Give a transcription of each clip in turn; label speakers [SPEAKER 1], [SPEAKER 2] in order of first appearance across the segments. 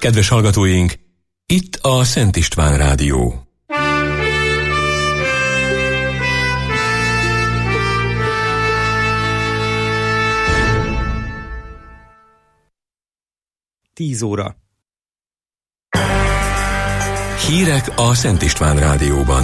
[SPEAKER 1] Kedves hallgatóink, itt a Szent István Rádió.
[SPEAKER 2] Tíz óra.
[SPEAKER 1] Hírek a Szent István Rádióban.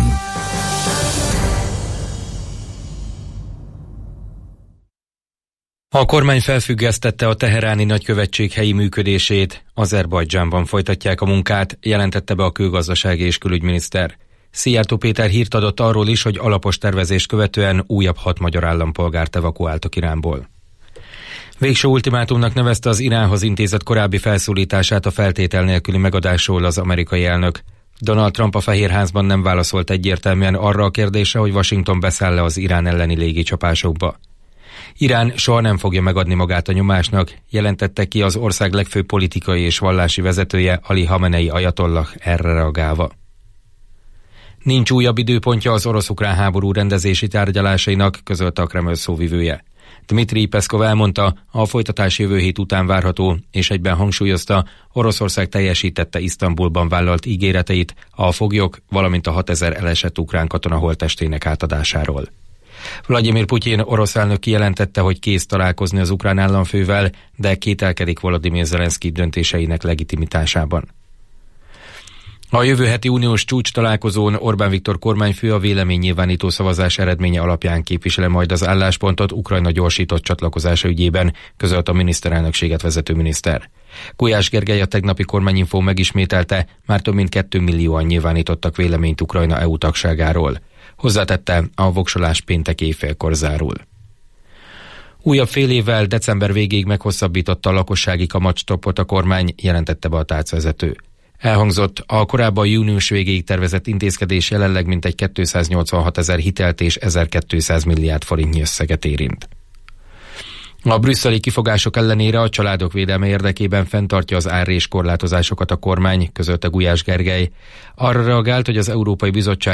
[SPEAKER 2] A kormány felfüggesztette a teheráni nagykövetség helyi működését, Azerbajdzsánban folytatják a munkát, jelentette be a külgazdasági és külügyminiszter. Szijjártó Péter hírt adott arról is, hogy alapos tervezést követően újabb 6 magyar állampolgárt evakuáltak Iránból. Végső ultimátumnak nevezte az Iránhoz intézett korábbi felszólítását a feltétel nélküli megadásról az amerikai elnök. Donald Trump a Fehérházban nem válaszolt egyértelműen arra a kérdésre, hogy Washington beszáll-e az Irán elleni légicsapásokba. Irán soha nem fogja megadni magát a nyomásnak, jelentette ki az ország legfőbb politikai és vallási vezetője, Ali Hamenei ajatollah erre reagálva. Nincs újabb időpontja az orosz-ukrán háború rendezési tárgyalásainak, közölte a Kreml szóvivője. Dmitri Peszkov elmondta, a folytatás jövő hét után várható, és egyben hangsúlyozta, Oroszország teljesítette Isztambulban vállalt ígéreteit a foglyok, valamint a 6000 elesett ukrán katona holttestének átadásáról. Vladimir Putyin orosz elnök kijelentette, hogy kész találkozni az ukrán államfővel, de kételkedik Volodymyr Zelenszky döntéseinek legitimitásában. A jövő heti uniós csúcs találkozón Orbán Viktor kormányfő a véleménynyilvánító szavazás eredménye alapján képviseli majd az álláspontot Ukrajna gyorsított csatlakozása ügyében, közölte a miniszterelnökséget vezető miniszter. Gulyás Gergely a tegnapi kormányinfó megismételte, már több mint 2 millióan nyilvánítottak véleményt Ukrajna EU tagságáról. Hozzátette, a voksolás péntek éjfélkor zárul. Újabb fél évvel december végéig meghosszabbította a lakossági kamatstoppot a kormány, jelentette be a tárcavezető. Elhangzott, a korábban június végéig tervezett intézkedés jelenleg mintegy 286 000 hitelt és 1200 milliárd forintnyi összeget érint. A brüsszeli kifogások ellenére a családok védelme érdekében fenntartja az árrés korlátozásokat a kormány, közölte Gulyás Gergely. Arra reagált, hogy az Európai Bizottság